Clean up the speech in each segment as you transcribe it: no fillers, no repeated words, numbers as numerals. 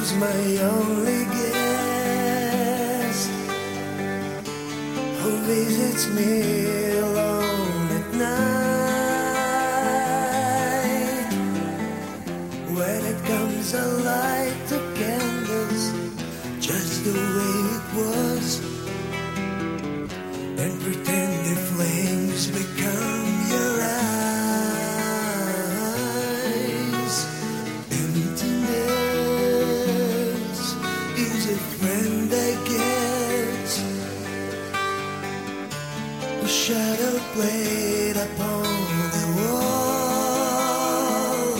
Who's my only guest, who visits me alone at night. When it comes, I light the candles just the way it was, and pretend the flames become your eyes. Emptiness is a friend I get, a shadow played upon the wall.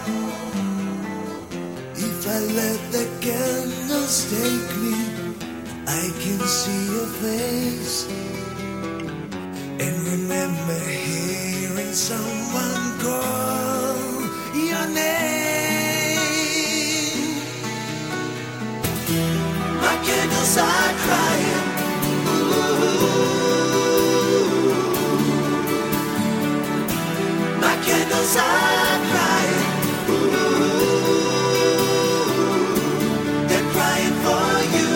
If I let the candles take me, I can see your face and remember hearing someone call your name. My candles are crying. My candles are crying. They're crying for you.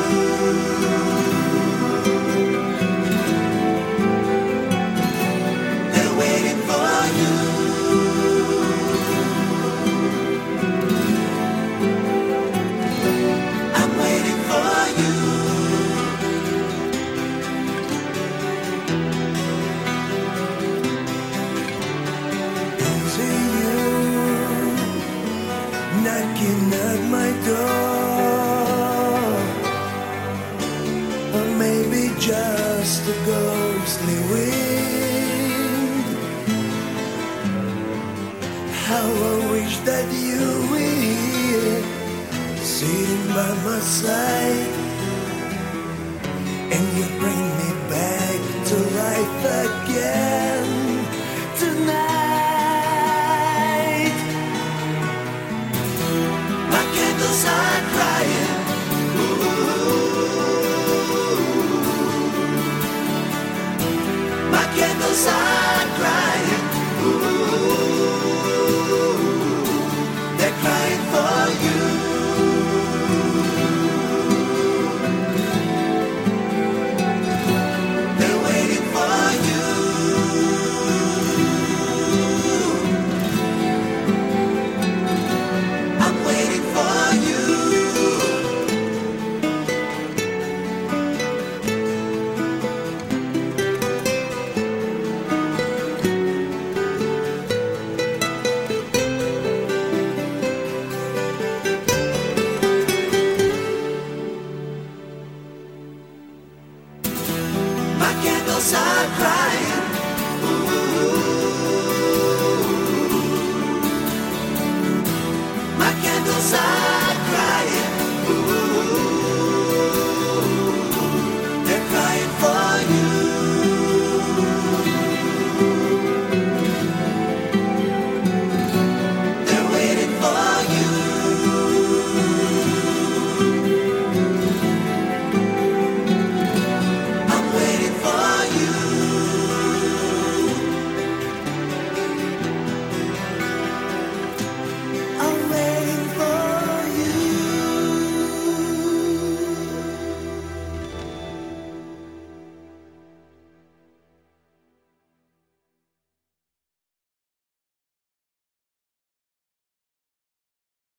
They're waiting for you. I'm waiting for you. Is it you knocking at my door? Or maybe just a ghostly wind? How I wish that you were here, sitting by my side, and you bring me back to life again tonight. My candles are crying. My candles are crying. They're crying for you. They're waiting for you. I'm waiting for you. My candles are crying.